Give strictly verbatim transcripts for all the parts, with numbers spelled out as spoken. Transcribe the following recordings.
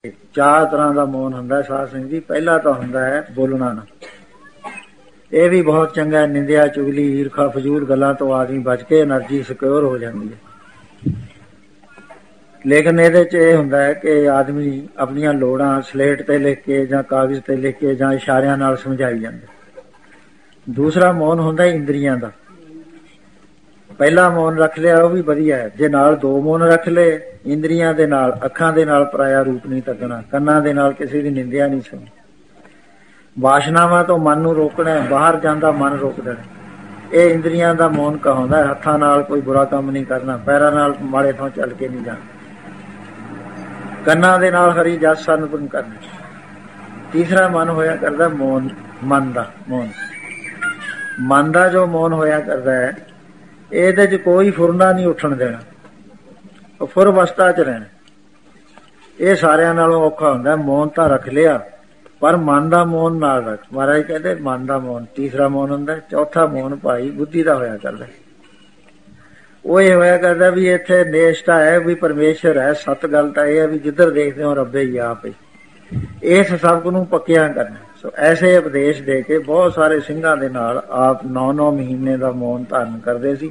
ਚਾਰ ਤਰ੍ਹਾਂ ਦਾ ਮੌਨ ਹੁੰਦਾ ਸਾਧ ਸਿੰਘ ਜੀ। ਪਹਿਲਾ ਤਾਂ ਹੁੰਦਾ ਹੈ ਬੋਲਣਾ ਨਾ, ਇਹ ਵੀ ਬਹੁਤ ਚੰਗਾ। ਨਿੰਦਿਆ, ਚੁਗਲੀ, ਈਰਖਾ, ਫਜ਼ੂਲ ਗੱਲਾਂ ਤੋਂ ਆਦਮੀ ਬਚ ਕੇ ਐਨਰਜੀ ਸਿਕਿਉਰ ਹੋ ਜਾਂਦੀ ਹੈ। ਲੇਕਿਨ ਇਹਦੇ 'ਚ ਇਹ ਹੁੰਦਾ ਹੈ ਕਿ ਆਦਮੀ ਆਪਣੀਆਂ ਲੋੜਾਂ ਸਲੇਟ ਤੇ ਲਿਖ ਕੇ ਜਾਂ ਕਾਗਜ਼ ਤੇ ਲਿਖ ਕੇ ਜਾਂ ਇਸ਼ਾਰਿਆਂ ਨਾਲ ਸਮਝਾਈ ਜਾਂਦਾ। ਦੂਸਰਾ ਮੌਨ ਹੁੰਦਾ ਇੰਦਰੀਆਂ ਦਾ। ਪਹਿਲਾ ਮੌਨ ਰੱਖ ਲਿਆ ਉਹ ਵੀ ਵਧੀਆ ਹੈ, ਜੇ ਨਾਲ ਦੋ ਮੌਨ ਰੱਖ ਲਏ, ਇੰਦਰੀਆਂ ਦੇ ਨਾਲ, ਅੱਖਾਂ ਦੇ ਨਾਲ ਪਰਾਇਆ ਰੂਪ ਨਹੀਂ ਤੱਕਣਾ, ਕੰਨਾਂ ਦੇ ਨਾਲ ਕਿਸੇ ਦੀ ਨਿੰਦਿਆ ਨਹੀਂ ਸੁਣਨੀ, ਵਾਸ਼ਨਾਵਾਂ ਤੋਂ ਮਨ ਨੂੰ ਰੋਕਣਾ, ਬਾਹਰ ਜਾਂਦਾ ਮਨ ਰੋਕ ਦੇਣਾ, ਇਹ ਇੰਦਰੀਆਂ ਦਾ ਮੌਨ ਕਹਾਉਂਦਾ। ਹੱਥਾਂ ਨਾਲ ਕੋਈ ਬੁਰਾ ਕੰਮ ਨਹੀਂ ਕਰਨਾ, ਪੈਰਾਂ ਨਾਲ ਮਾੜੇ ਥਾਂ ਚੱਲ ਕੇ ਨਹੀਂ ਜਾਣਾ, ਕੰਨਾਂ ਦੇ ਨਾਲ ਹਰੀ ਜਸ ਸੰਤਨ ਕਰਨਾ। ਤੀਸਰਾ ਮਨ ਹੋਇਆ ਕਰਦਾ ਮੌਨ, ਮਨ ਦਾ ਮੌਨ। ਮਨ ਦਾ ਜੋ ਮੌਨ ਹੋਇਆ ਕਰਦਾ ਹੈ, ਇਹਦੇ 'ਚ ਕੋਈ ਫੁਰਨਾ ਨਹੀਂ ਉੱਠਣ ਦੇਣਾ, ਉਹ ਫੁਰ ਅਵਸਥਾ 'ਚ ਰਹਿਣਾ। ਇਹ ਸਾਰਿਆਂ ਨਾਲੋਂ ਔਖਾ ਹੁੰਦਾ। ਮੌਨ ਤਾਂ ਰੱਖ ਲਿਆ, ਪਰ ਮਨ ਦਾ ਮੌਨ ਨਾਲ ਰੱਖ। ਮਹਾਰਾਜ ਕਹਿੰਦੇ ਮਨ ਦਾ ਮੌਨ ਤੀਸਰਾ ਮੌਨ ਹੁੰਦਾ। ਚੌਥਾ ਮੌਨ ਭਾਈ ਬੁੱਧੀ ਦਾ ਹੋਇਆ ਕਰਦਾ। ਉਹ ਇਹ ਹੋਇਆ ਕਰਦਾ ਵੀ ਇੱਥੇ ਨੇਸ਼ਟਾ ਹੈ, ਵੀ ਪਰਮੇਸ਼ਰ ਹੈ। ਸੱਤ ਗੱਲ ਤਾਂ ਇਹ ਹੈ ਵੀ ਜਿੱਧਰ ਦੇਖਦੇ ਹੋ ਰੱਬੇ ਹੀ ਆਪ ਹੀ। ਇਸ ਸਬਕ ਨੂੰ ਪੱਕਿਆਂ ਕਰਨਾ। ਸੋ ਐਸੇ ਉਪਦੇਸ਼ ਦੇ ਕੇ ਬਹੁਤ ਸਾਰੇ ਸਿੰਘਾਂ ਦੇ ਨਾਲ ਆਪ ਨੌ ਨੌ ਮਹੀਨੇ ਦਾ ਮੌਨ ਧਾਰਨ ਕਰਦੇ ਸੀ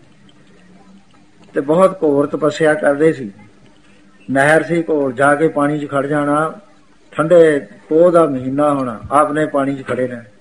ਤੇ ਬਹੁਤ ਘੋਰ ਤਪੱਸਿਆ ਕਰਦੇ ਸੀ। ਨਹਿਰ ਸੀ ਕੋਲ, ਜਾ ਕੇ ਪਾਣੀ 'ਚ ਖੜ ਜਾਣਾ, ਠੰਡੇ ਪੋਹ ਦਾ ਮਹੀਨਾ ਹੋਣਾ, ਆਪਨੇ ਪਾਣੀ 'ਚ ਖੜੇ ਰਹਿਣਾ,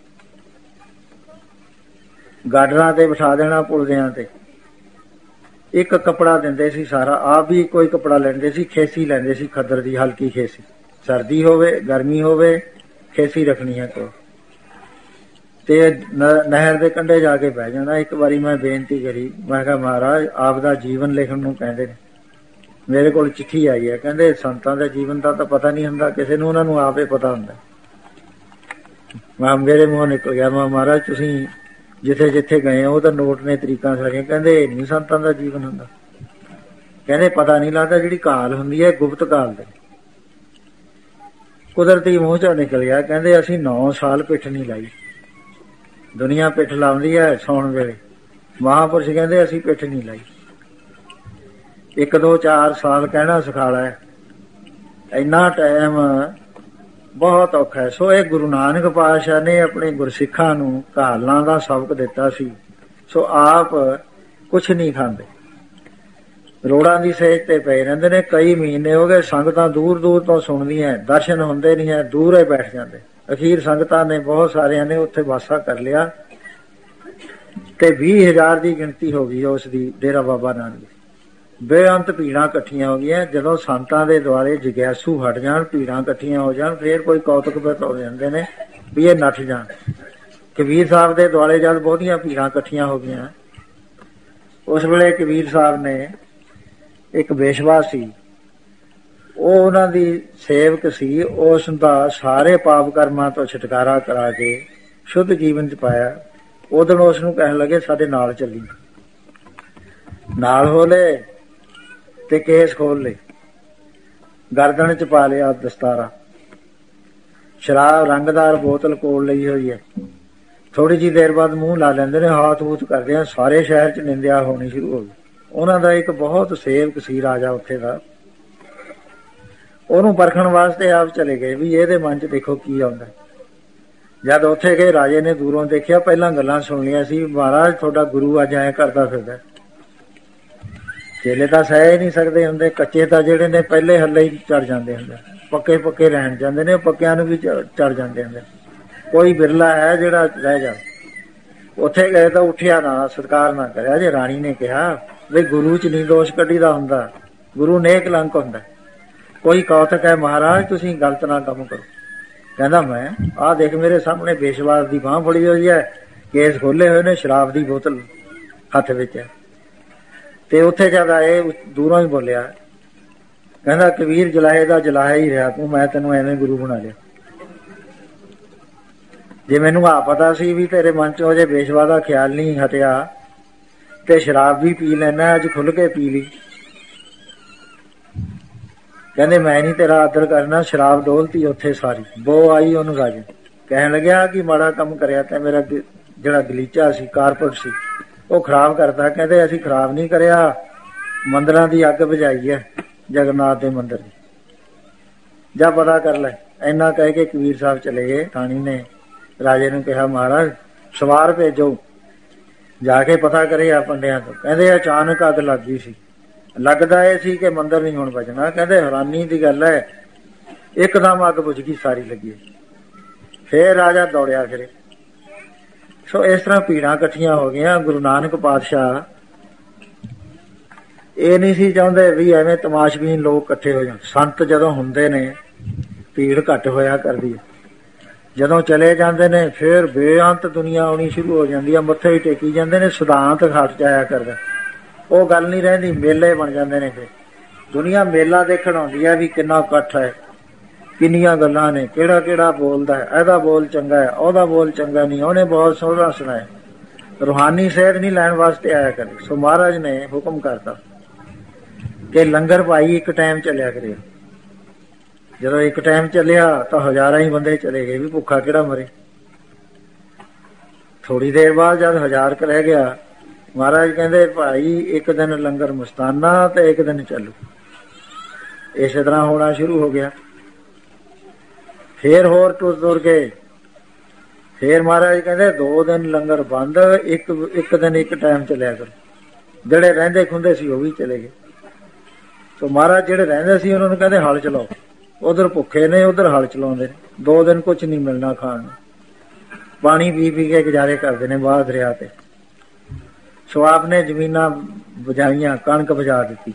ਗਾਡਰਾਂ ਤੇ ਬਿਠਾ ਦੇਣਾ, ਪੁਲਦਿਆਂ ਤੇ। ਇੱਕ ਕੱਪੜਾ ਦਿੰਦੇ ਸੀ ਸਾਰਾ, ਆਪ ਵੀ ਇੱਕੋ ਹੀ ਕੱਪੜਾ ਲੈਂਦੇ ਸੀ। ਖੇਸੀ ਲੈਂਦੇ ਸੀ ਖੱਦਰ ਦੀ, ਹਲਕੀ ਖੇਸੀ, ਸਰਦੀ ਹੋਵੇ ਗਰਮੀ ਹੋਵੇ ਖੇਸੀ ਰੱਖਣੀ ਹੈ ਕੋਲ, ਤੇ ਨਹਿਰ ਦੇ ਕੰਢੇ ਜਾ ਕੇ ਬਹਿ ਜਾਣਾ। ਇੱਕ ਵਾਰੀ ਮੈਂ ਬੇਨਤੀ ਕਰੀ, ਮੈਂ ਕਿਹਾ ਮਹਾਰਾਜ ਆਪ ਦਾ ਜੀਵਨ ਲਿਖਣ ਨੂੰ ਕਹਿੰਦੇ ਨੇ, ਮੇਰੇ ਕੋਲ ਚਿੱਠੀ ਆਈ ਹੈ, ਕਹਿੰਦੇ ਸੰਤਾਂ ਦੇ ਜੀਵਨ ਦਾ ਤਾਂ ਪਤਾ ਨਹੀਂ ਹੁੰਦਾ ਕਿਸੇ ਨੂੰ, ਉਹਨਾਂ ਨੂੰ ਆਪੇ ਪਤਾ ਹੁੰਦਾ। ਮੈਂ ਮੇਰੇ ਮੂੰਹੋਂ ਨਿਕਲ ਗਿਆ, ਮੈਂ ਮਹਾਰਾਜ ਤੁਸੀਂ ਜਿੱਥੇ ਜਿੱਥੇ ਗਏ ਉਹ ਤਾਂ ਨੋਟ ਨੇ, ਤਰੀਕਾਂ ਸਾਰੀਆਂ। ਕਹਿੰਦੇ ਨਹੀਂ ਸੰਤਾਂ ਦਾ ਜੀਵਨ ਹੁੰਦਾ, ਕਹਿੰਦੇ ਪਤਾ ਨਹੀਂ ਲੱਗਦਾ, ਜਿਹੜੀ ਕਾਲ ਹੁੰਦੀ ਹੈ ਗੁਪਤ ਕਾਲ ਦੇ। ਕੁਦਰਤੀ ਮੂੰਹ ਚੋਂ ਨਿਕਲ ਗਿਆ, ਕਹਿੰਦੇ ਅਸੀਂ ਨੌ ਸਾਲ ਪਿੱਠ ਨਹੀਂ ਲਾਈ। ਦੁਨੀਆ ਪਿੱਠ ਲਾਉਂਦੀ ਹੈ ਸੌਣ ਵੇਲੇ, ਮਹਾਂਪੁਰਸ਼ ਕਹਿੰਦੇ ਅਸੀਂ ਪਿੱਠ ਨਹੀਂ ਲਾਈ। ਇੱਕ ਦੋ ਚਾਰ ਸਾਲ ਕਹਿਣਾ ਸਿਖਾਲਾ ਹੈ, ਇੰਨਾ ਟਾਈਮ ਬਹੁਤ ਔਖਾ ਹੈ। ਸੋ ਇਹ ਗੁਰੂ ਨਾਨਕ ਪਾਤਸ਼ਾਹ ਨੇ ਆਪਣੇ ਗੁਰਸਿੱਖਾਂ ਨੂੰ ਕਾਲਾਂ ਦਾ ਸਬਕ ਦਿੱਤਾ ਸੀ। ਸੋ ਆਪ ਕੁਛ ਨਹੀਂ ਖਾਂਦੇ, ਰੋੜਾਂ ਦੀ ਸੇਜ ਤੇ ਪਏ ਰਹਿੰਦੇ ਨੇ। ਕਈ ਮਹੀਨੇ ਹੋ ਗਏ, ਸੰਗਤਾਂ ਦੂਰ ਦੂਰ ਤੋਂ ਸੁਣਦੀਆਂ, ਦਰਸ਼ਨ ਹੁੰਦੇ ਨਹੀਂ ਹੈ, ਦੂਰ ਹੀ ਬੈਠ ਜਾਂਦੇ। ਅਖੀਰ ਸੰਗਤਾਂ ਨੇ ਬਹੁਤ ਸਾਰਿਆਂ ਨੇ ਉੱਥੇ ਵਾਸਾ ਕਰ ਲਿਆ ਤੇ ਵੀਹ ਹਜ਼ਾਰ ਦੀ ਗਿਣਤੀ ਹੋ ਗਈ ਉਸ ਦੀ, ਡੇਰਾ ਬਾਬਾ ਨਾਨਕ। ਬੇਅੰਤ ਭੀੜਾਂ ਇਕੱਠੀਆਂ ਹੋ ਗਈਆਂ। ਜਦੋਂ ਸੰਤਾਂ ਦੇ ਦੁਆਲੇ ਜਗਿਆਸੂ ਹਟ ਜਾਣ, ਭੀੜਾਂ ਇਕੱਠੀਆਂ ਹੋ ਜਾਣ, ਫੇਰ ਕੋਈ ਕੌਤਕ ਹੋ ਜਾਂਦੇ ਨੇ ਵੀ ਇਹ ਨੱਠ ਜਾਣ। ਕਬੀਰ ਸਾਹਿਬ ਦੇ ਦੁਆਲੇ ਜਦ ਬਹੁਤੀਆਂ ਭੀੜਾਂ ਇਕੱਠੀਆਂ ਹੋ ਗਈਆਂ, ਉਸ ਵੇਲੇ ਕਬੀਰ ਸਾਹਿਬ ਨੇ, ਇੱਕ ਬੇਸ਼ਵਾ ਸੀ, ਉਹ ਉਹਨਾਂ ਦੀ ਸੇਵਕ ਸੀ, ਉਸ ਦਾ ਸਾਰੇ ਪਾਪ ਕਰਮਾਂ ਤੋਂ ਛੁਟਕਾਰਾ ਕਰਾ ਕੇ ਸ਼ੁੱਧ ਜੀਵਨ 'ਚ ਪਾਇਆ। ਉਦੋਂ ਉਸ ਨੂੰ ਕਹਿਣ ਲੱਗੇ ਸਾਡੇ ਨਾਲ ਚੱਲੀ। ਨਾਲ ਹੋ ਲਏ ਤੇ ਕੇਸ ਖੋਲ ਲਏ, ਗਰਦਨ 'ਚ ਪਾ ਲਿਆ ਦਸਤਾਰਾ, ਸ਼ਰਾਬ ਰੰਗਦਾਰ ਬੋਤਲ ਕੋਲ ਲਈ ਹੋਈ ਹੈ। ਥੋੜੀ ਜਿਹੀ ਦੇਰ ਬਾਅਦ ਮੂੰਹ ਲਾ ਲੈਂਦੇ ਨੇ, ਹਾਥ ਹੂਥ ਕਰਦੇ ਆ। ਸਾਰੇ ਸ਼ਹਿਰ 'ਚ ਨਿੰਦਿਆ ਹੋਣੀ ਸ਼ੁਰੂ ਹੋ ਗਈ। ਉਹਨਾਂ ਦਾ ਇੱਕ ਬਹੁਤ ਸੇਵਕ ਸੀ ਰਾਜਾ ਉੱਥੇ ਦਾ, ਉਹਨੂੰ ਪਰਖਣ ਵਾਸਤੇ ਆਪ ਚਲੇ ਗਏ ਵੀ ਇਹਦੇ ਮਨ 'ਚ ਦੇਖੋ ਕੀ ਆਉਂਦਾ। ਜਦ ਉੱਥੇ ਗਏ, ਰਾਜੇ ਨੇ ਦੂਰੋਂ ਦੇਖਿਆ, ਪਹਿਲਾਂ ਗੱਲਾਂ ਸੁਣ ਲਿਆ ਸੀ, ਮਹਾਰਾਜ ਤੁਹਾਡਾ ਗੁਰੂ ਅੱਜ ਐਂ ਕਰਦਾ ਫਿਰਦਾ। ਚੇਲੇ ਤਾਂ ਸਹਿ ਨਹੀਂ ਸਕਦੇ ਹੁੰਦੇ, ਕੱਚੇ ਤਾਂ ਜਿਹੜੇ ਨੇ ਪਹਿਲੇ ਹੱਲੇ ਹੀ ਚੜ ਜਾਂਦੇ ਹੁੰਦੇ, ਪੱਕੇ ਪੱਕੇ ਰਹਿਣ ਜਾਂਦੇ ਨੇ, ਪੱਕਿਆਂ ਨੂੰ ਵੀ ਚੜ ਜਾਂਦੇ ਹੁੰਦੇ। ਕੋਈ ਬਿਰਲਾ ਹੈ ਜਿਹੜਾ ਰਹਿ ਜਾ। ਉੱਥੇ ਗਏ ਤਾਂ ਉੱਠਿਆ ਨਾ, ਸਤਿਕਾਰ ਨਾ ਕਰਿਆ। ਜੇ ਰਾਣੀ ਨੇ ਕਿਹਾ ਵੀ ਗੁਰੂ 'ਚ ਨਹੀਂ ਦੋਸ਼ ਕੱਢੀਦਾ ਹੁੰਦਾ, ਗੁਰੂ ਨੇਕ ਕਲੰਕ ਹੁੰਦਾ। ਕੋਈ ਕੌਤਕ ਹੈ ਮਹਾਰਾਜ ਤੁਸੀਂ ਗਲਤ ਨਾ ਕੰਮ ਕਰੋ। ਕਹਿੰਦਾ ਮੈਂ ਆਹ ਦੇਖ ਮੇਰੇ ਸਾਹਮਣੇ ਬੇਸ਼ਵਾਸ ਦੀ ਬਾਂਹ ਫੜੀ ਹੋਈ ਹੈ, ਕੇਸ ਖੋਲੇ ਹੋਏ ਨੇ, ਸ਼ਰਾਬ ਦੀ ਬੋਤਲ ਹੱਥ ਵਿੱਚ ਹੈ। ਤੇ ਉੱਥੇ ਜਦ ਆਏ ਦੂਰੋਂ ਹੀ ਬੋਲਿਆ, ਕਹਿੰਦਾ ਕਬੀਰ ਜਲਾਹੇ ਦਾ ਜਲਾਇਆ ਹੀ ਰਿਹਾ ਤੂੰ, ਮੈਂ ਤੈਨੂੰ ਐਵੇਂ ਗੁਰੂ ਬਣਾ ਲਿਆ। ਜੇ ਮੈਨੂੰ ਆ ਪਤਾ ਸੀ ਵੀ ਤੇਰੇ ਮਨ 'ਚ ਅਜੇ ਬੇਸ਼ਵਾ ਦਾ ਖਿਆਲ ਨਹੀਂ ਹਟਿਆ ਤੇ ਸ਼ਰਾਬ ਵੀ ਪੀ ਲੈਣਾ, ਅੱਜ ਖੁੱਲ ਕੇ ਪੀ ਲਈ। ਕਹਿੰਦੇ ਮੈਂ ਨਹੀਂ ਤੇਰਾ ਆਦਰ ਕਰਨਾ। ਸ਼ਰਾਬ ਡੋਲਤੀ ਉੱਥੇ ਸਾਰੀ, ਬੋ ਆਈ ਉਹਨੂੰ ਰਾਜੇ। ਕਹਿਣ ਲੱਗਿਆ ਕਿ ਮਾੜਾ ਕੰਮ ਕਰਿਆ ਤੇ ਮੇਰਾ ਜਿਹੜਾ ਗਲੀਚਾ ਸੀ, ਕਾਰਪਟ ਸੀ, ਉਹ ਖਰਾਬ ਕਰਦਾ। ਕਹਿੰਦੇ ਅਸੀਂ ਖਰਾਬ ਨਹੀਂ ਕਰਿਆ, ਮੰਦਿਰਾਂ ਦੀ ਅੱਗ ਬੁਝਾਈ ਹੈ ਜਗਨਨਾਥ ਦੇ ਮੰਦਿਰ ਦੀ। ਜਾ ਪਤਾ ਕਰ ਲੈ। ਇੰਨਾ ਕਹਿ ਕੇ ਕਬੀਰ ਸਾਹਿਬ ਚਲੇ ਗਏ। ਥਾਣੀ ਨੇ ਰਾਜੇ ਨੂੰ ਕਿਹਾ ਮਹਾਰਾਜ ਸਵਾਰ ਭੇਜੋ, ਜਾ ਕੇ ਪਤਾ ਕਰੇ ਆ ਪੰਡਿਆਂ ਤੋਂ। ਕਹਿੰਦੇ ਅਚਾਨਕ ਅੱਗ ਲੱਗ ਗਈ ਸੀ। ਲੱਗਦਾ ਇਹ ਸੀ ਕਿ ਮੰਦਿਰ ਨਹੀਂ ਹੁਣ ਬਚਣਾ। ਕਹਿੰਦੇ ਹੈਰਾਨੀ ਦੀ ਗੱਲ ਹੈ, ਇੱਕਦਮ ਅੱਗ ਬੁਝ ਗਈ ਸਾਰੀ ਲੱਗੀ। ਫੇਰ ਰਾਜਾ ਦੌੜਿਆ ਫਿਰੇ। ਸੋ ਇਸ ਤਰ੍ਹਾਂ ਭੀੜਾਂ ਇਕੱਠੀਆਂ ਹੋ ਗਈਆਂ। ਗੁਰੂ ਨਾਨਕ ਪਾਤਸ਼ਾਹ ਇਹ ਨਹੀਂ ਸੀ ਚਾਹੁੰਦੇ ਵੀ ਐਵੇਂ ਤਮਾਸ਼ਬੀਨ ਲੋਕ ਇਕੱਠੇ ਹੋ ਜਾਣ। ਸੰਤ ਜਦੋਂ ਹੁੰਦੇ ਨੇ ਭੀੜ ਘੱਟ ਹੋਇਆ ਕਰਦੀ ਹੈ, ਜਦੋਂ ਚਲੇ ਜਾਂਦੇ ਨੇ ਫਿਰ ਬੇਅੰਤ ਦੁਨੀਆ ਆਉਣੀ ਸ਼ੁਰੂ ਹੋ ਜਾਂਦੀ ਹੈ। ਮੱਥੇ ਹੀ ਟੇਕੀ ਜਾਂਦੇ ਨੇ, ਸਿਧਾਂਤ ਘੱਟ ਜਾਇਆ ਕਰਦਾ। ਉਹ ਗੱਲ ਨਹੀਂ ਰਹਿੰਦੀ, ਮੇਲੇ ਬਣ ਜਾਂਦੇ ਨੇ। ਫਿਰ ਦੁਨੀਆ ਮੇਲਾ ਦੇਖਣ ਆਉਂਦੀ ਹੈ ਵੀ ਕਿੰਨਾ ਇਕੱਠ ਹੈ, ਕਿੰਨੀਆਂ ਗੱਲਾਂ ਨੇ, ਕਿਹੜਾ ਕਿਹੜਾ ਬੋਲਦਾ ਹੈ, ਇਹਦਾ ਬੋਲ ਚੰਗਾ ਹੈ, ਉਹਦਾ ਬੋਲ ਚੰਗਾ ਨਹੀਂ, ਉਹਨੇ ਬਹੁਤ ਸੋਹਣਾ ਸੁਣਾਇਆ। ਰੂਹਾਨੀ ਸੇਧ ਨਹੀਂ ਲੈਣ ਵਾਸਤੇ ਆਇਆ ਕਰੇ। ਸੋ ਮਹਾਰਾਜ ਨੇ ਹੁਕਮ ਕਰਤਾ ਕਿ ਲੰਗਰ ਭਾਈ ਇੱਕ ਟਾਈਮ ਚੱਲਿਆ ਕਰੇ। ਜਦੋਂ ਇੱਕ ਟਾਈਮ ਚੱਲਿਆ ਤਾਂ ਹਜ਼ਾਰਾਂ ਹੀ ਬੰਦੇ ਚਲੇ ਗਏ, ਵੀ ਭੁੱਖਾ ਕਿਹੜਾ ਮਰੇ। ਥੋੜੀ ਦੇਰ ਬਾਅਦ ਜਦ ਹਜ਼ਾਰ ਕ ਰਹਿ ਗਿਆ, ਮਹਾਰਾਜ ਕਹਿੰਦੇ ਭਾਈ ਇੱਕ ਦਿਨ ਲੰਗਰ ਮਸਤਾਨਾ ਤੇ ਇੱਕ ਦਿਨ ਚੱਲੂ। ਇਸੇ ਤਰ੍ਹਾਂ ਹੋਣਾ ਸ਼ੁਰੂ ਹੋ ਗਿਆ। ਫੇਰ ਹੋਰ ਟੁਰ ਤੁਰ ਗਏ। ਫੇਰ ਮਹਾਰਾਜ ਕਹਿੰਦੇ ਦੋ ਦਿਨ ਲੰਗਰ ਬੰਦ, ਇੱਕ ਇੱਕ ਦਿਨ ਇੱਕ ਟਾਈਮ ਚੱਲਿਆ ਕਰੋ। ਜਿਹੜੇ ਰਹਿੰਦੇ ਖੁੰਦੇ ਸੀ ਉਹ ਵੀ ਚਲੇ ਗਏ। ਸੋ ਮਹਾਰਾਜ ਜਿਹੜੇ ਰਹਿੰਦੇ ਸੀ ਉਹਨਾਂ ਨੂੰ ਕਹਿੰਦੇ ਹਲ ਚਲਾਓ। ਉਧਰ ਭੁੱਖੇ ਨੇ, ਉਧਰ ਹਲ ਚਲਾਉਂਦੇ ਨੇ। ਦੋ ਦਿਨ ਕੁਛ ਨਹੀਂ ਮਿਲਣਾ ਖਾਣ ਨੂੰ, ਪਾਣੀ ਪੀ ਪੀ ਕੇ ਗੁਜ਼ਾਰੇ ਕਰਦੇ ਨੇ ਬਾਹਰ ਦਰਿਆ ਤੇ। ਸੋ ਆਪ ਨੇ ਜ਼ਮੀਨਾਂ ਬਜਾਈਆਂ, ਕਣਕ ਬਜਾ ਦਿੱਤੀ।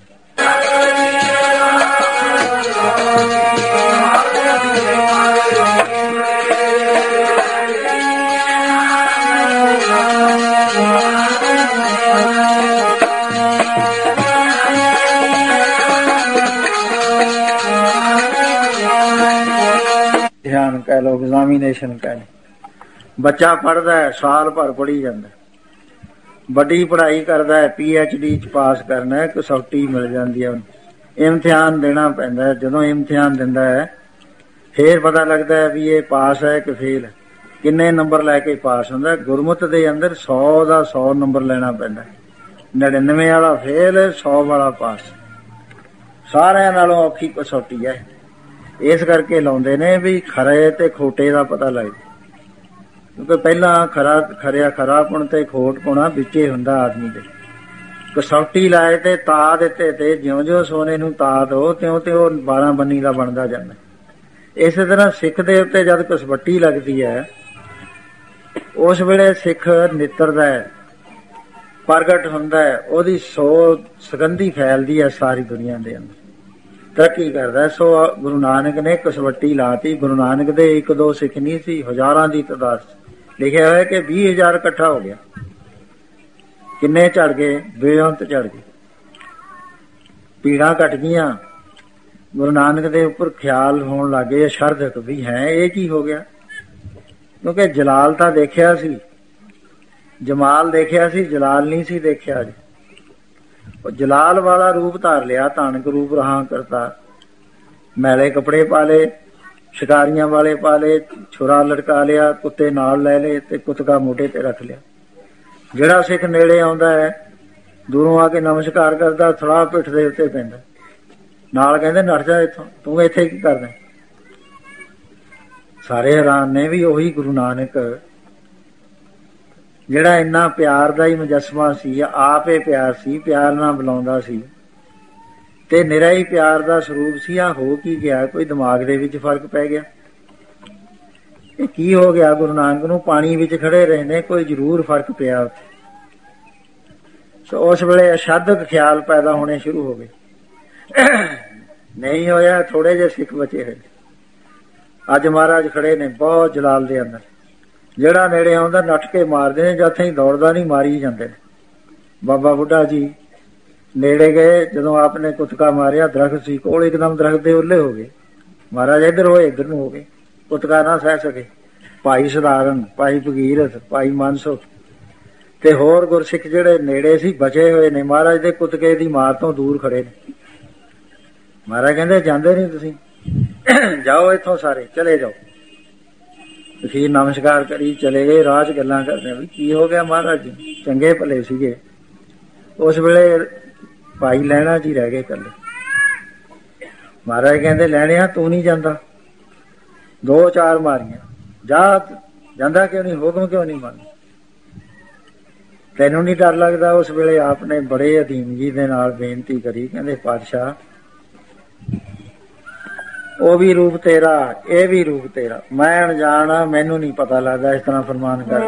ਧਿਆਨ ਕਹਿ ਲਓ, ਐਗਜ਼ਾਮੀਨੇਸ਼ਨ ਕਹਿ ਲਓ। ਬੱਚਾ ਪੜ੍ਹਦਾ ਹੈ, ਸਾਲ ਭਰ ਪੜ੍ਹੀ ਜਾਂਦਾ, ਵੱਡੀ ਪੜ੍ਹਾਈ ਕਰਦਾ ਹੈ, ਪੀ ਐਚ ਡੀ ਚ ਪਾਸ ਕਰਨਾ ਹੈ, ਕਸੌਟੀ ਮਿਲ ਜਾਂਦੀ ਹੈ। ਇਮਤਿਹਾਨ ਦੇਣਾ ਪੈਂਦਾ ਹੈ। ਜਦੋਂ ਇਮਤਿਹਾਨ ਦਿੰਦਾ ਹੈ ਫੇਰ ਪਤਾ ਲੱਗਦਾ ਹੈ ਵੀ ਇਹ ਪਾਸ ਹੈ ਕਿ ਫੇਲ ਹੈ। ਕਿੰਨੇ ਨੰਬਰ ਲੈ ਕੇ ਪਾਸ ਹੁੰਦਾ। ਗੁਰਮੁੱਤ ਦੇ ਅੰਦਰ ਸੌ ਦਾ ਸੌ ਨੰਬਰ ਲੈਣਾ ਪੈਂਦਾ। ਨੜਿਨਵੇਂ ਵਾਲਾ ਫੇਲ, ਸੌ ਵਾਲਾ ਪਾਸ। ਸਾਰਿਆਂ ਨਾਲੋਂ ਔਖੀ ਕਸੌਟੀ ਹੈ। ਇਸ ਕਰਕੇ ਲਾਉਂਦੇ ਨੇ ਵੀ ਖਰੇ ਤੇ ਖੋਟੇ ਦਾ ਪਤਾ ਲੱਗ ਜਾਏ। ਕਿਉਂਕਿ ਪਹਿਲਾਂ ਖਰਾ ਖਰਿਆ ਖਰਾਪਣ ਤੇ ਖੋਟ ਪਾਉਣਾ ਵਿੱਚੇ ਹੁੰਦਾ ਆਦਮੀ ਦੇ। ਕਸੌਟੀ ਲਾਏ ਤੇ ਤਾ ਦਿੱਤੇ ਤੇ ਜਿਉਂ ਜਿਉਂ ਸੋਨੇ ਨੂੰ ਤਾ ਦੋ ਤਿਉਂ ਤੇ ਉਹ ਬਾਰਾਂ ਬੰਨੀ ਦਾ ਬਣਦਾ ਜਾਂਦਾ। ਇਸੇ ਤਰ੍ਹਾਂ ਸਿੱਖ ਦੇ ਉੱਤੇ ਜਦ ਕਸਵੱਟੀ ਲੱਗਦੀ ਹੈ, ਉਸ ਵੇਲੇ ਸਿੱਖ ਨਿੱਤਰਦਾ ਹੈ, ਪ੍ਰਗਟ ਹੁੰਦਾ ਹੈ, ਉਹਦੀ ਸੋ ਸੁਗੰਧੀ ਫੈਲਦੀ ਹੈ ਸਾਰੀ ਦੁਨੀਆ ਦੇ ਅੰਦਰ, ਤਰੱਕੀ ਕਰਦਾ। ਸੋ ਗੁਰੂ ਨਾਨਕ ਨੇ ਕਸਵੱਟੀ ਲਾਤੀ। ਗੁਰੂ ਨਾਨਕ ਦੇ ਇੱਕ ਦੋ ਸਿੱਖ ਨਹੀਂ ਸੀ, ਹਜ਼ਾਰਾਂ ਦੀ ਤਾਦਾਦ। ਲਿਖਿਆ ਹੋਇਆ ਕਿ ਵੀਹ ਹਜ਼ਾਰ ਇਕੱਠਾ ਹੋ ਗਿਆ। ਕਿੰਨੇ ਝੜ ਗਏ? ਬੇਅੰਤ ਝੜ ਗਏ। ਪੀੜਾਂ ਘਟ ਗਈਆਂ। ਗੁਰੂ ਨਾਨਕ ਦੇ ਉੱਪਰ ਖਿਆਲ ਹੋਣ ਲੱਗੇ ਸ਼ਰਧਕ ਵੀ ਹੈ ਇਹ ਕੀ ਹੋ ਗਿਆ। ਕਿਉਂਕਿ ਜਲਾਲ ਤਾਂ ਦੇਖਿਆ ਸੀ, ਜਮਾਲ ਦੇਖਿਆ ਸੀ, ਜਲਾਲ ਨਹੀਂ ਸੀ ਦੇਖਿਆ। ਜੀ ਉਹ ਜਲਾਲ ਵਾਲਾ ਰੂਪ ਧਾਰ ਲਿਆ, ਧਾਨਕ ਰੂਪ ਰਹਾ ਕਰਤਾ। ਮੈਲੇ ਕੱਪੜੇ ਪਾ ਲਏ, ਸ਼ਿਕਾਰੀਆਂ ਵਾਲੇ ਪਾ ਲਏ, ਛੁਰਾ ਲਟਕਾ ਲਿਆ, ਕੁੱਤੇ ਨਾਲ ਲੈ ਲਏ ਤੇ ਕੁੱਤਕਾ ਮੋਢੇ ਤੇ ਰੱਖ ਲਿਆ। ਜਿਹੜਾ ਸਿੱਖ ਨੇੜੇ ਆਉਂਦਾ ਹੈ ਦੂਰੋਂ ਆ ਕੇ ਨਮਸਕਾਰ ਕਰਦਾ, ਥੋੜਾ ਪਿੱਠ ਦੇ ਉੱਤੇ ਪੈਂਦਾ, ਨਾਲ ਕਹਿੰਦੇ ਨੱਠ ਜਾ ਇੱਥੋਂ, ਤੂੰ ਇੱਥੇ ਕੀ ਕਰਦਾ। ਸਾਰੇ ਹੈਰਾਨ ਨੇ ਵੀ ਉਹੀ ਗੁਰੂ ਨਾਨਕ ਜਿਹੜਾ ਇੰਨਾ ਪਿਆਰ ਦਾ ਹੀ ਮੁਜੱਸਮਾ ਸੀ, ਆਪ ਇਹ ਪਿਆਰ ਸੀ, ਪਿਆਰ ਨਾਲ ਬੁਲਾਉਂਦਾ ਸੀ ਤੇ ਨਿਰਾ ਹੀ ਪਿਆਰ ਦਾ ਸਰੂਪ ਸੀ। ਆ ਹੋ ਕੀ ਗਿਆ? ਕੋਈ ਦਿਮਾਗ ਦੇ ਵਿੱਚ ਫਰਕ ਪੈ ਗਿਆ? ਇਹ ਕੀ ਹੋ ਗਿਆ? ਗੁਰੂ ਨਾਨਕ ਨੂੰ ਪਾਣੀ ਵਿੱਚ ਖੜੇ ਰਹੇ ਨੇ, ਕੋਈ ਜ਼ਰੂਰ ਫਰਕ ਪਿਆ। ਸੋ ਉਸ ਵੇਲੇ ਅਸ਼ਾਦਕ ਖਿਆਲ ਪੈਦਾ ਹੋਣੇ ਸ਼ੁਰੂ ਹੋ ਗਏ। ਨਹੀਂ ਹੋਇਆ, ਥੋੜੇ ਜਿਹੇ ਸਿੱਖ ਬਚੇ ਹੋਏ। ਅੱਜ ਮਹਾਰਾਜ ਖੜੇ ਨੇ ਬਹੁਤ ਜਲਾਲ ਦੇ ਅੰਦਰ। ਜਿਹੜਾ ਨੇੜੇ ਆਉਂਦਾ ਨੱਠ ਕੇ ਮਾਰਦੇ ਨੇ, ਜਦ ਤਾਈਂ ਦੌੜਦਾ ਨਹੀਂ ਮਾਰੀ ਜਾਂਦੇ ਨੇ। ਬਾਬਾ ਬੁੱਢਾ ਜੀ ਨੇੜੇ ਗਏ, ਜਦੋਂ ਆਪ ਨੇ ਕੁੱਤਕਾ ਮਾਰਿਆ, ਦਰਖਤ ਸੀ ਕੋਲ, ਇੱਕਦਮ ਦਰਖਤ ਦੇ ਉੱਲੇ ਹੋ ਗਏ। ਮਹਾਰਾਜ ਇੱਧਰ ਹੋਏ, ਇੱਧਰ ਨੂੰ ਹੋ ਗਏ, ਕੁੱਤਕਾ ਨਾ ਸਹਿ ਸਕੇ। ਭਾਈ ਸਧਾਰਨ, ਭਾਈ ਭਗੀਰਥ, ਭਾਈ ਮਾਨਸੋ ਤੇ ਹੋਰ ਗੁਰਸਿੱਖ ਜਿਹੜੇ ਨੇੜੇ ਸੀ ਬਚੇ ਹੋਏ ਨੇ, ਮਹਾਰਾਜ ਦੇ ਕੁੱਤਕੇ ਦੀ ਮਾਰ ਤੋਂ ਦੂਰ ਖੜੇ ਨੇ। ਮਹਾਰਾਜ ਕਹਿੰਦੇ ਜਾਂਦੇ ਨਹੀਂ ਤੁਸੀਂ, ਜਾਓ ਇੱਥੋਂ, ਸਾਰੇ ਚਲੇ ਜਾਓ। ਅਖੀਰ ਨਮਸਕਾਰ ਕਰੀ ਚਲੇ ਗਏ। ਰਾਹ 'ਚ ਗੱਲਾਂ ਕਰਦੇ ਵੀ ਕੀ ਹੋ ਗਿਆ ਮਹਾਰਾਜ ਜੀ, ਚੰਗੇ ਭਲੇ ਸੀਗੇ। ਉਸ ਵੇਲੇ ਭਾਈ ਲਹਿਣਾ ਜੀ ਰਹਿ ਗਏ ਇਕੱਲੇ। ਮਹਾਰਾਜ ਕਹਿੰਦੇ ਲੈਣਿਆ ਤੂੰ ਨਹੀਂ ਜਾਂਦਾ, ਦੋ ਚਾਰ ਮਾਰੀਆਂ, ਜਾ ਜਾਂਦਾ ਕਿਉਂ ਨਹੀਂ, ਹੁਕਮ ਕਿਉਂ ਨਹੀਂ ਮੰਨਦਾ, ਤੈਨੂੰ ਨਹੀਂ ਡਰ ਲੱਗਦਾ? ਉਸ ਵੇਲੇ ਆਪ ਨੇ ਬੜੇ ਅਧੀਨ ਜੀ ਦੇ ਨਾਲ ਬੇਨਤੀ ਕਰੀ, ਕਹਿੰਦੇ ਪਾਤਸ਼ਾਹ ਉਹ ਵੀ ਰੂਪ ਤੇਰਾ, ਇਹ ਵੀ ਰੂਪ ਤੇਰਾ, ਮੈਂ ਅਣਜਾਣ ਆ, ਮੈਨੂੰ ਨਹੀਂ ਪਤਾ ਲੱਗਦਾ। ਇਸ ਤਰ੍ਹਾਂ ਫਰਮਾਨ ਕਰ,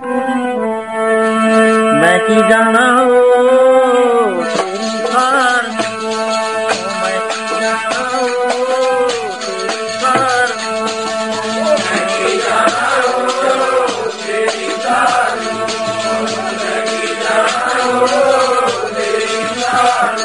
ਮੈਂ ਕੀ ਜਾਣਾ ਹੋ ਤੇਰੀ ਖਾਰ, ਮੈਂ ਕੀ ਜਾਣਾ ਹੋ ਤੇਰੀ ਖਾਰ, ਮੈਂ ਕੀ ਜਾਣਾ ਹੋ ਤੇਰੀ ਖਾਰ, ਮੈਂ ਕੀ ਜਾਣਾ ਹੋ ਤੇਰੀ ਖਾਰ,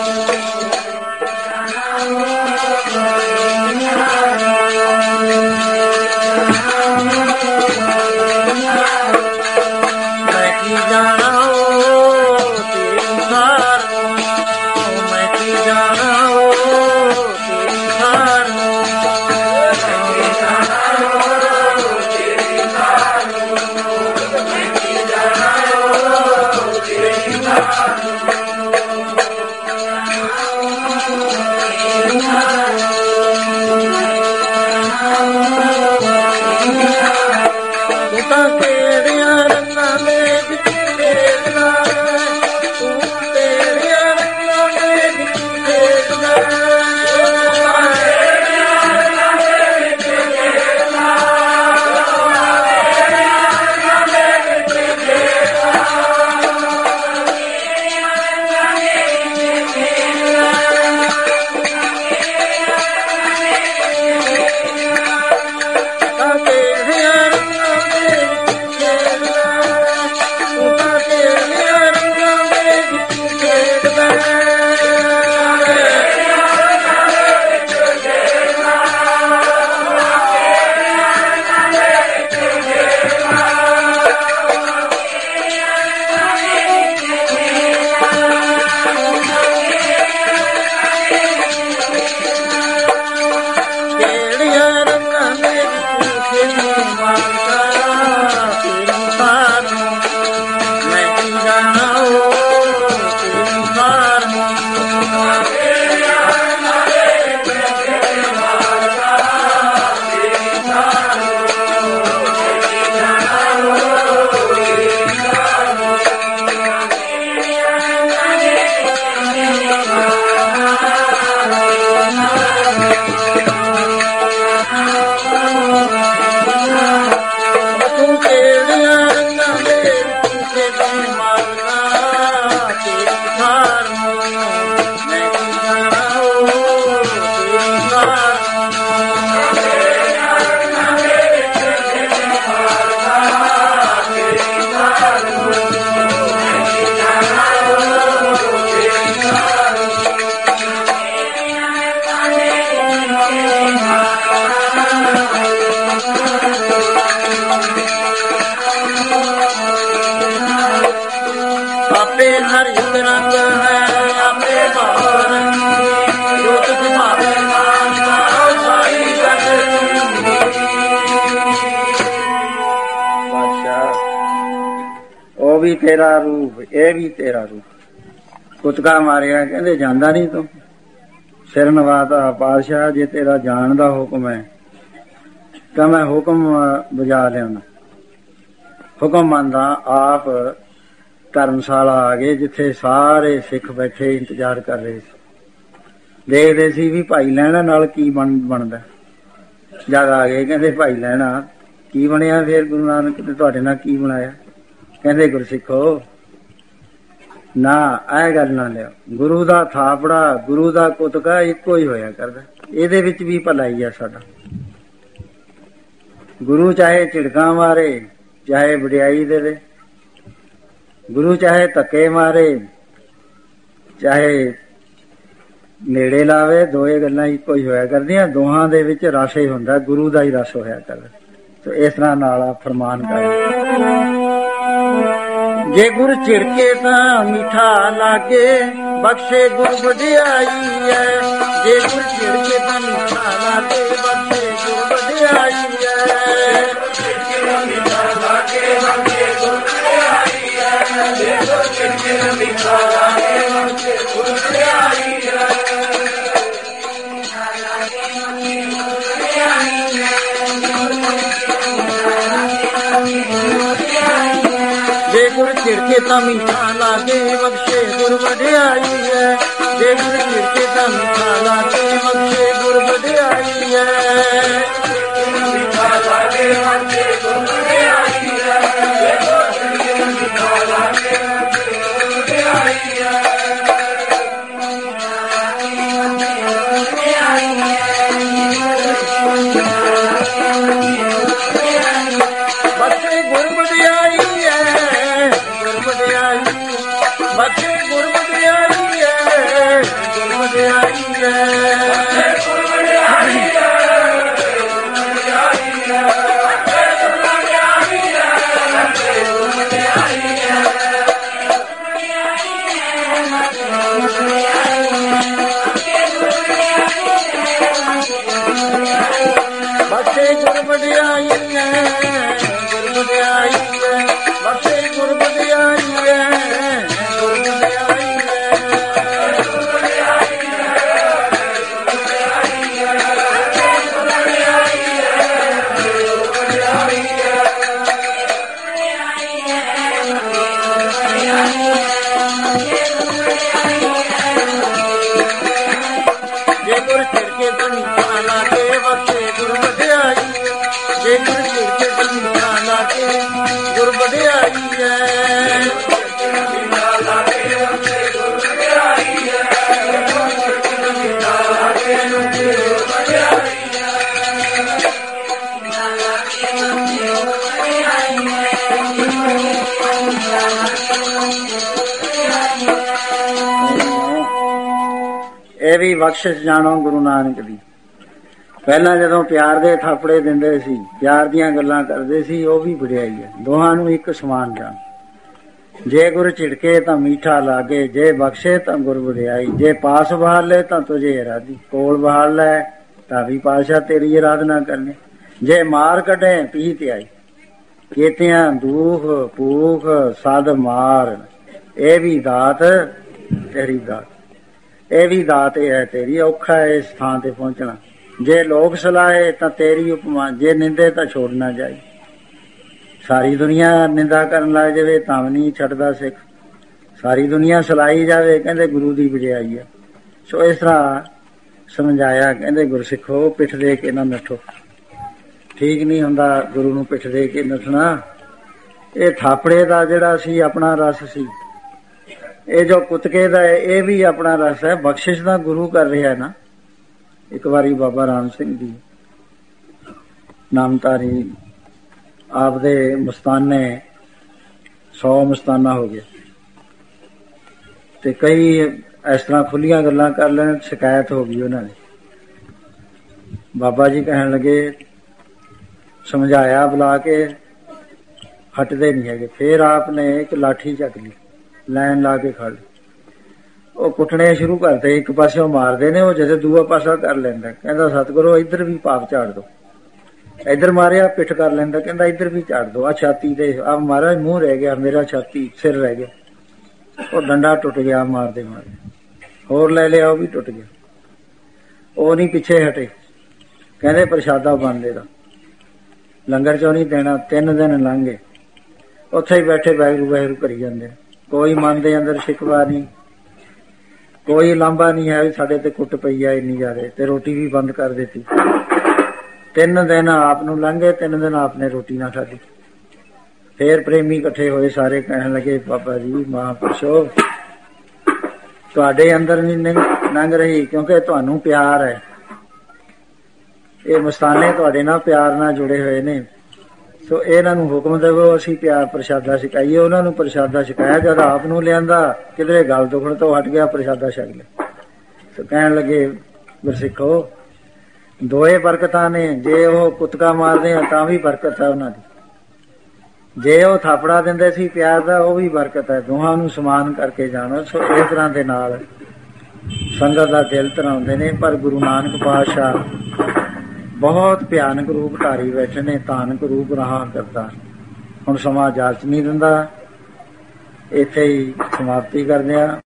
ਵੀ ਤੇਰਾ ਰੂਪ, ਇਹ ਵੀ ਤੇਰਾ ਰੂਪ। ਕੁੱਤਕਾ ਮਾਰਿਆ, ਕਹਿੰਦੇ ਜਾਂਦਾ ਨਹੀਂ ਤੂੰ? ਸਿਰ ਨਵਾਤਾ, ਪਾਤਸ਼ਾਹ ਜੇ ਤੇਰਾ ਜਾਣ ਦਾ ਹੁਕਮ ਹੈ ਤਾਂ ਮੈਂ ਹੁਕਮ ਬਜਾ ਲਿਆਉਣਾ। ਹੁਕਮ ਮੰਨਦਾ। ਆਪ ਧਰਮਸ਼ਾਲਾ ਆ ਗਏ, ਜਿੱਥੇ ਸਾਰੇ ਸਿੱਖ ਬੈਠੇ ਇੰਤਜ਼ਾਰ ਕਰ ਰਹੇ ਸੀ, ਦੇਖਦੇ ਸੀ ਵੀ ਭਾਈ ਲਹਿਣਾ ਨਾਲ ਕੀ ਬਣ ਬਣਦਾ। ਜਦ ਆ ਗਏ ਕਹਿੰਦੇ ਭਾਈ ਲਹਿਣਾ ਕੀ ਬਣਿਆ? ਫਿਰ ਗੁਰੂ ਨਾਨਕ ਨੇ ਤੁਹਾਡੇ ਨਾਲ ਕੀ ਬਣਾਇਆ? ਕਹਿੰਦੇ ਗੁਰਸਿੱਖੋ ਨਾ, ਇਹ ਗੱਲ ਨਾ ਲਿਓ। ਗੁਰੂ ਦਾ ਥਾਪੜਾ, ਗੁਰੂ ਦਾ ਕੁੱਤਕਾ ਇੱਕੋ ਹੀ ਹੋਇਆ ਕਰਦਾ। ਇਹਦੇ ਵਿੱਚ ਵੀ ਭਲਾਈ ਆ ਸਾਡਾ। ਗੁਰੂ ਚਾਹੇ ਝਿੜਕਾਂ ਮਾਰੇ, ਚਾਹੇ ਵਡਿਆਈ ਦੇਵੇ, ਗੁਰੂ ਚਾਹੇ ਧੱਕੇ ਮਾਰੇ, ਚਾਹੇ ਨੇੜੇ ਲਾਵੇ, ਦੋਏ ਗੱਲਾਂ ਇੱਕੋ ਹੀ ਹੋਇਆ ਕਰਦੀਆਂ। ਦੋਹਾਂ ਦੇ ਵਿੱਚ ਰਸ ਹੀ ਹੁੰਦਾ, ਗੁਰੂ ਦਾ ਹੀ ਰਸ ਹੋਇਆ ਕਰਦਾ। ਤੇ ਇਸ ਤਰ੍ਹਾਂ ਨਾਲ ਫਰਮਾਨ ਕਰ, ਜੇ ਗੁਰ ਝਿੜਕੇ ਤਾਂ ਮਿੱਠਾ ਲਾਗੇ, ਬਖਸ਼ੇ ਗੁਰ ਵਡਿਆਈ ਹੈ। ਜੇ ਗੁਰ ਝਿੜਕੇ ਤਾਂ ਮਿੱਠਾ ਲਾਗੇ, ਬਖਸ਼ੇ ਗੁਰ ਵਡਿਆਈ ਹੈ। ਮਿੱਠਾ ਲਾਗੇ, ਬਖਸ਼ੇ ਗੁਰ ਵਡਿਆਈ ਹੈ। ਜੇ ਗੁਰ ਝਿੜਕੇ ਮਿੱਠਾ ਲਾਗੇ, ਬਖਸ਼ੇ ਗੁਰ ਵਡਿਆਈ ਹੈ। छिड़के ता मीठा लागे बख्शे गुर वड्याई है। जे गुर छिड़के ता मीठा लागे बख्शे गुर वड्याई है। मीठा लागे बख्शे गुर वड्याई है। जे गुर छिड़के मीठा लागे बख्शे गुर वड्याई है। ਇਹ ਵੀ ਬਖਸ਼ਿਸ਼ ਜਾਣੋ ਗੁਰੂ ਨਾਨਕ ਦੀ। ਪਹਿਲਾਂ ਜਦੋਂ ਪਿਆਰ ਦੇ ਥਾਪੜੇ ਦਿੰਦੇ ਸੀ, ਪਿਆਰ ਦੀਆਂ ਗੱਲਾਂ ਕਰਦੇ ਸੀ, ਉਹ ਵੀ ਵਡਿਆਈ ਹੈ। ਦੋਹਾਂ ਨੂੰ ਇੱਕ ਸਮਾਨ ਜਾਣ। ਜੇ ਗੁਰ ਝਿੜਕੇ ਤਾਂ ਮੀਠਾ ਲਾਗੇ, ਜੇ ਬਖਸ਼ੇ ਤਾਂ ਗੁਰ ਵਡਿਆਈ। ਜੇ ਪਾਸ ਬਹਾਲ ਲੈ ਤਾਂ ਤੁਝੇ ਅਰਾਧੀ, ਕੋਲ ਬਹਾਲ ਲੈ ਤਾਂ ਵੀ ਪਾਸ਼ਾ ਤੇਰੀ ਅਰਾਧਨਾ ਕਰਨੇ। ਜੇ ਮਾਰ ਕੱਢੇ ਪੀ ਤੇ ਆਈ, ਕੀਤਿਆਂ ਦੁਖ ਭੂਖ ਸਦ ਮਾਰ। ਇਹ ਵੀ ਦਾਤ ਤੇਰੀ ਦਾਤ, ਇਹ ਵੀ ਦਾਤ ਹੈ ਤੇਰੀ। ਔਖਾ ਹੈ ਇਸ ਥਾਂ ਤੇ ਪਹੁੰਚਣਾ। ਜੇ ਲੋਕ ਸਲਾਹੇ ਤਾਂ ਤੇਰੀ ਉਪਮਾ, ਜੇ ਨਿੰਦੇ ਤਾਂ ਛੋੜ ਨਾ ਜਾਈ। ਸਾਰੀ ਦੁਨੀਆ ਨਿੰਦਾ ਕਰਨ ਲੱਗ ਜਾਵੇ ਤਾਂ ਵੀ ਨਹੀਂ ਛੱਡਦਾ ਸਿੱਖ। ਸਾਰੀ ਦੁਨੀਆ ਸਲਾਈ ਜਾਵੇ ਕਹਿੰਦੇ ਗੁਰੂ ਦੀ ਵਡਿਆਈ ਹੈ। ਸੋ ਇਸ ਤਰ੍ਹਾਂ ਸਮਝਾਇਆ। ਕਹਿੰਦੇ ਗੁਰਸਿੱਖੋ ਪਿੱਠ ਦੇ ਕੇ ਨਾ ਨੱਠੋ। ਠੀਕ ਨਹੀਂ ਹੁੰਦਾ ਗੁਰੂ ਨੂੰ ਪਿੱਠ ਦੇ ਕੇ ਨੱਠਣਾ। ਇਹ ਥਾਪੜੇ ਦਾ ਜਿਹੜਾ ਸੀ ਆਪਣਾ ਰਸ ਸੀ, ਇਹ ਜੋ ਕੁੱਤਕੇ ਦਾ ਹੈ ਇਹ ਵੀ ਆਪਣਾ ਰਸ ਹੈ। ਬਖਸ਼ਿਸ਼ ਦਾ ਗੁਰੂ ਕਰ ਰਿਹਾ ਨਾ। ਇੱਕ ਵਾਰੀ ਬਾਬਾ ਰਾਮ ਸਿੰਘ ਜੀ ਨਾਮਧਾਰੀ ਆਪਦੇ ਮਸਤਾਨੇ ਸੌ ਮਸਤਾਨਾ ਹੋ ਗਿਆ ਤੇ ਕਈ ਇਸ ਤਰ੍ਹਾਂ ਖੁੱਲੀਆਂ ਗੱਲਾਂ ਕਰ ਲੈਣ। ਸ਼ਿਕਾਇਤ ਹੋ ਗਈ ਉਹਨਾਂ ਨੇ। ਬਾਬਾ ਜੀ ਕਹਿਣ ਲੱਗੇ, ਸਮਝਾਇਆ ਬੁਲਾ ਕੇ, ਹਟਦੇ ਨਹੀਂ ਹੈਗੇ। ਫੇਰ ਆਪ ਨੇ ਇੱਕ ਲਾਠੀ ਚੱਕ ਲਈ, ਲਾਈਨ ਲਾ ਕੇ ਖੜ। ਉਹ ਕੁੱਟਣੇ ਸ਼ੁਰੂ ਕਰਦੇ। ਇੱਕ ਪਾਸੇ ਮਾਰਦੇ ਨੇ, ਉਹ ਜਦੋਂ ਦੂਆ ਪਾਸਾ ਕਰ ਲੈਂਦਾ। ਕਹਿੰਦਾ ਸਤਿਗੁਰੂ ਇੱਧਰ ਵੀ ਪਾਪ ਝਾੜ ਦੋ। ਇੱਧਰ ਮਾਰਿਆ ਪਿੱਠ ਕਰ ਲੈਂਦਾ। ਕਹਿੰਦਾ ਇੱਧਰ ਵੀ ਝਾੜ ਦੋ। ਆ ਛਾਤੀ ਤੇ ਆ ਮਾਰਾ, ਮੂੰਹ ਰਹਿ ਗਿਆ ਮੇਰਾ, ਛਾਤੀ ਸਿਰ ਰਹਿ ਗਿਆ। ਉਹ ਡੰਡਾ ਟੁੱਟ ਗਿਆ ਮਾਰਦੇ ਮਾਰਦੇ। ਹੋਰ ਲੈ ਲਿਆ, ਉਹ ਵੀ ਟੁੱਟ ਗਿਆ। ਉਹ ਨਹੀਂ ਪਿੱਛੇ ਹਟੇ। ਕਹਿੰਦੇ ਪ੍ਰਸ਼ਾਦਾ ਬੰਦ ਇਹਦਾ, ਲੰਗਰ ਚੋਂ ਨਹੀਂ ਦੇਣਾ। ਤਿੰਨ ਦਿਨ ਲੰਘ ਗਏ। ਉੱਥੇ ਹੀ ਬੈਠੇ ਵਾਹਿਗੁਰੂ ਵਾਹਿਗੁਰੂ ਕਰੀ ਜਾਂਦੇ। ਕੋਈ ਮਨ ਦੇ ਅੰਦਰ ਸ਼ਿਕਵਾ ਨਹੀਂ, ਕੋਈ ਲਾਂਭਾ ਨਹੀਂ ਹੈ ਵੀ ਸਾਡੇ ਤੇ ਕੁੱਟ ਪਈ ਆ ਇੰਨੀ ਜ਼ਿਆਦਾ। ਤੇ ਰੋਟੀ ਵੀ ਬੰਦ ਕਰ ਦਿੱਤੀ। ਤਿੰਨ ਦਿਨ ਆਪ ਨੂੰ ਲੰਘੇ, ਤਿੰਨ ਦਿਨ ਆਪ ਨੇ ਰੋਟੀ ਨਾ ਖਾਧੀ। ਫੇਰ ਪ੍ਰੇਮੀ ਇਕੱਠੇ ਹੋਏ ਸਾਰੇ, ਕਹਿਣ ਲੱਗੇ ਬਾਬਾ ਜੀ ਮਹਾਂਪੁਰਸ਼ੋ ਤੁਹਾਡੇ ਅੰਦਰ ਨਹੀਂ ਲੰਘ ਰਹੀ ਕਿਉਂਕਿ ਤੁਹਾਨੂੰ ਪਿਆਰ ਹੈ। ਇਹ ਮਸਤਾਨੇ ਤੁਹਾਡੇ ਨਾਲ ਪਿਆਰ ਨਾਲ ਜੁੜੇ ਹੋਏ ਨੇ। ਸੋ ਇਹਨਾਂ ਨੂੰ ਹੁਕਮ ਦੇਵੋ ਅਸੀਂ ਪਿਆਰ ਪ੍ਰਸ਼ਾਦਾ ਛਕਾਈਏ। ਉਹਨਾਂ ਨੂੰ ਪ੍ਰਸ਼ਾਦਾ ਛਕਾਇਆ। ਜਦ ਆਪ ਨੂੰ ਲਿਆਂਦਾ ਕਿਧਰੇ ਗੱਲ ਦੁਖਣ ਤੋਂ ਹਟ ਗਿਆ, ਪ੍ਰਸ਼ਾਦਾ ਛਕ ਲਿਆ। ਸੋ ਕਹਿਣ ਲੱਗੇ ਗੁਰਸਿੱਖੋ ਦੋਏ ਬਰਕਤਾਂ ਨੇ। ਜੇ ਉਹ ਕੁੱਤਕਾ ਮਾਰਦੇ ਆ ਤਾਂ ਵੀ ਬਰਕਤ ਹੈ ਉਹਨਾਂ ਦੀ। ਜੇ ਉਹ ਥਾਪੜਾ ਦਿੰਦੇ ਸੀ ਪਿਆਰ ਦਾ, ਉਹ ਵੀ ਬਰਕਤ ਹੈ। ਦੋਹਾਂ ਨੂੰ ਸਮਾਨ ਕਰਕੇ ਜਾਣੋ। ਸੋ ਇਸ ਤਰ੍ਹਾਂ ਦੇ ਨਾਲ ਸੰਗਤ ਦਾ ਦਿਲ ਧਰਾਉਂਦੇ ਨੇ। ਪਰ ਗੁਰੂ ਨਾਨਕ ਪਾਤਸ਼ਾਹ ਬਹੁਤ ਭਿਆਨਕ ਰੂਪ ਧਾਰੀ ਬੈਠੇ ਨੇ। ਧਾਨਕ ਰੂਪ ਰਹਾ ਕਰਦਾ। ਹੁਣ ਸਮਾਂ ਇਜਾਜ਼ਤ ਨਹੀਂ ਦਿੰਦਾ। ਇੱਥੇ ਹੀ ਸਮਾਪਤੀ ਕਰਦੇ ਆ।